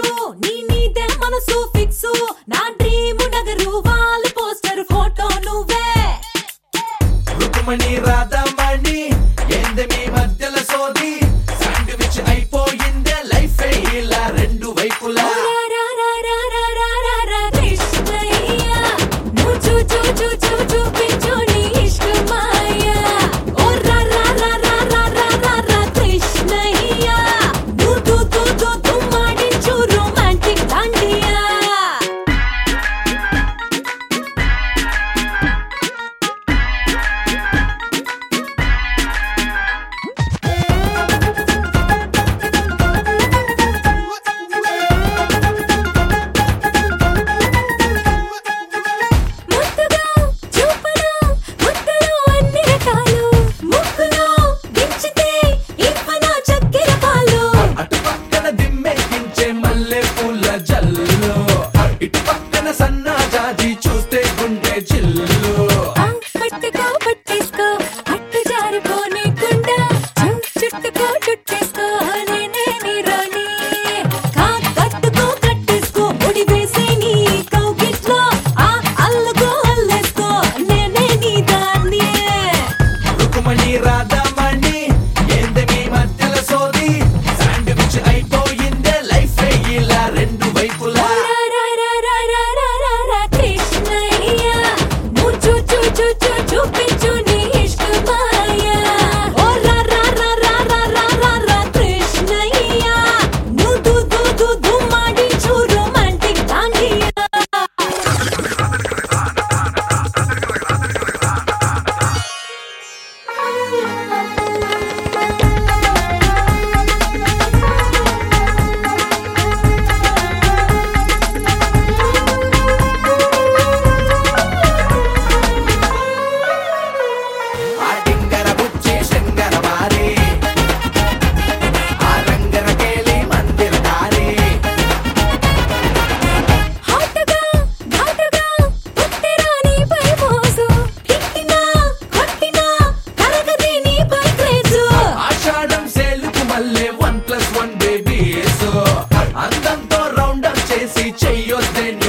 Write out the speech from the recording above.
నీ నీదే మనసు ఫిక్సు నా డ్రీమ్ నగరు వాల్ పోస్టర్ ఫోటో నువ్వే రుక్మణి రాధమణి ఏంది మీ మధ్యల సోది శాండ్విచ్ అయిపోయిందే లైఫ్ ఇలా రెండు వైపులా కృష్ణయ్య నువ్వు చూపించు నీ ఇష్టమాయ ఓ రా కృష్ణయ్య నువ్వు మాడించు రొమాంటిక్ దాండియా అటు పక్కన దిమ్మెక్కించే మల్లె పూల జల్లు ఇటు పక్కన సన్నా జాజి చూస్తే గుండె చిల్లు పట్టేసుకో అట్టు జారిపోనీకుండా చుట్టేసుకో నేనే నీ రాణి కట్టేసుకో ముడి వేసే నీ కౌగిట్లో అల్లేసుకో నేనే నీ దాన్ని రుక్మణి రాధమణి ఏంది మీ మధ్యల సోది శాండ్విచ్ అయిపోయిందే లైఫ్ ఇలా రెండు వైపులా కృష్ణయ్య నువ్వు చూపించు నీ ఇష్టమాయ ఓ రా కృష్ణయ్య నువ్వు మాడించు రొమాంటిక్ దాండియా ఆ డింగర బుచ్చి శంగర మారి ఆ రంగర కేలి మందిర కారి హాటగా పుట్టిరా నీపై మోసు తిట్టినా కొట్టినా తరగతి నీపై క్రేజు ఆషాఢం సేలుకు మళ్ళీ 1+1 బేబీస్ అందంతో రౌండప్ చేసి చెయ్యొద్దే